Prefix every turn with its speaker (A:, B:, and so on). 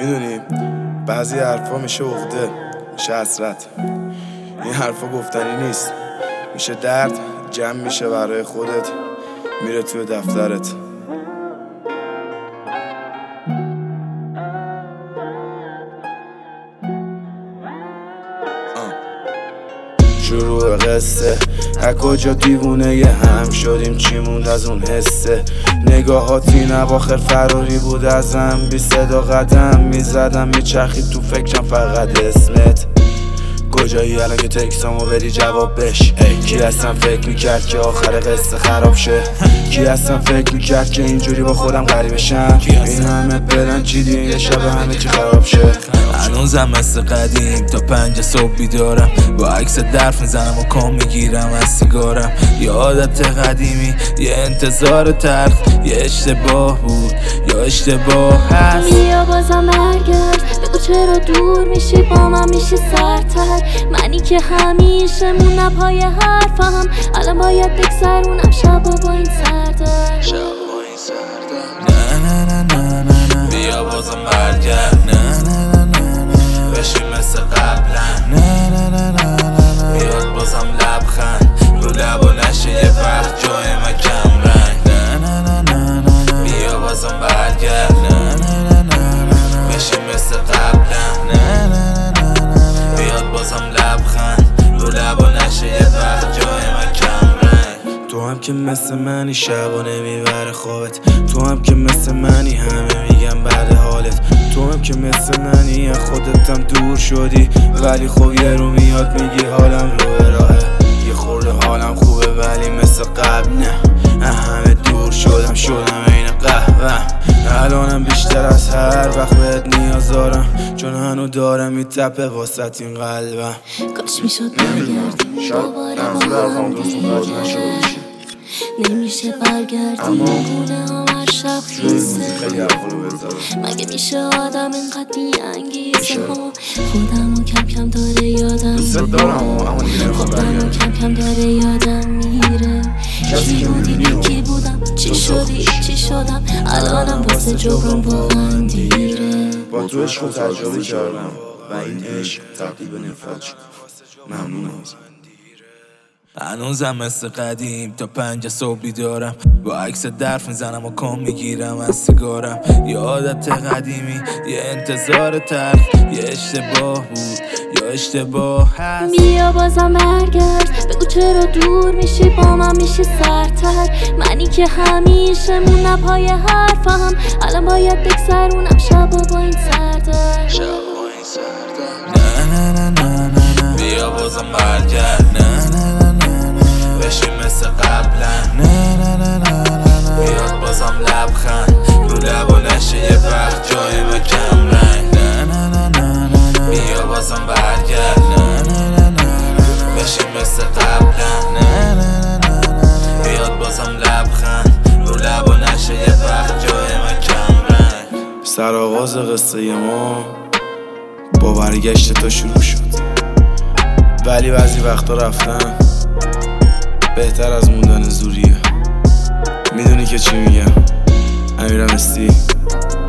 A: میدونی بعضی حرفا میشه عقده، میشه حسرت. این حرفا گفتنی نیست، میشه درد جمع میشه برای خودت، میره توی دفترت. شروع قصه از کجا دیوونه یه هم شدیم، چی موند از اون حسه؟ نگاهاتی نواخر فراری بود ازم، بی صدا قدم میزدم میچرخید تو فکرم فقط اسمت. کجایی الان که تکسامو بدی جواب بش؟ کی هستم فکر میکرد که آخر قصه خراب شه؟ کی هستم فکر میکرد که اینجوری با خودم غریبه شم؟ این همه بلند چیدین یه شب همه چی خراب شه.
B: هنوزم مثل قدیم تا 5 صبح بیدارم، با عکس درف میزنم و کام میگیرم از سیگارم. یه عادت قدیمی، یه انتظار تلخ، یه اشتباه بود یا اشتباه هست.
C: بیا بازم برگرد، بگو چرا دور میشی با من میشی سرتر. منی که همیشه موندم پای حرفم، الان باید بگذرونم شبا با این سردر.
B: نه نه نه نه نه نه بیا بازم برگرد، نه نه نه نه نه بشی مثل قبلا، نه نه نه نه نه بیاد بازم لبخند رو لب و نشه یه وقت جای من کم رنگ. نه نه نه نه نه بیا بازم برگرد، نه نه نه نه بشی مثل قبلا، نه نه نه نه بیاد بازم لبخند رو لب و نشه یه وقت جای من کم رنگ.
A: تو هم که مثل منی شبا نمیبره خوابت، تو هم که مثل منی همه میگم بعد حالت، تو هم که مثل منی از خودتم دور شدی، ولی خب یه رو میاد میگی حالم رو راهه. یه خورده حالم خوبه ولی مثل قبل نه، همه دور شدم عین قهوه. الانم بیشتر از هر وقت بهت نیاز دارم، چون هنو دارم میتپه واسط این قلبم.
C: کاش میشد برگردیم دوباره با هم دیگه، نمیشه برگردیم خونه ها هر شب خیسته. مگه میشه آدم اینقدر بی‌انگیزه ها؟ خودمو کم کم داره یادم میره، خودمو کم کم داره یادم میره. کی بودی کی بودم چی شدی چی شدم، الانم واسه جبران واقعا دیره.
A: با تو عشق تجربه کردم و این عشق تبدیل به نفرت شد. ممنونم.
B: هنوزم مثل قدیم تا 5 صبح بیدارم، با عکس درف میزنم و کام میگیرم از سیگارم. یه عادت قدیمی، یه انتظار تلخ، یه اشتباه بود یا اشتباه هست.
C: بیا بازم برگرد، بگو چرا دور میشی با من میشی سرتر. منی که همیشه موندم پای حرفم، الان باید بگذرونم شبا با این سردر.
B: نه نه نه نه نه بیا بازم برگرد، نه نه نه نه بشی مثل قبلا، نه نه نه نه بیاد بازم لبخند رو لب و نشه یه وقت جای من کم رنگ. نه نه نه نه بیا بازم برگرد، نه نه نه نه بشی مثل قبلا، نه نه نه بیاد بازم لبخند رو لب و نشه یه وقت جای من کم رنگ.
A: سرآغاز قصه ما با برگشت تا شروع شد، ولی بعضی وقتا رفتن بهتر از موندن زوریه. میدونی که چی میگم؟ امیرم استی.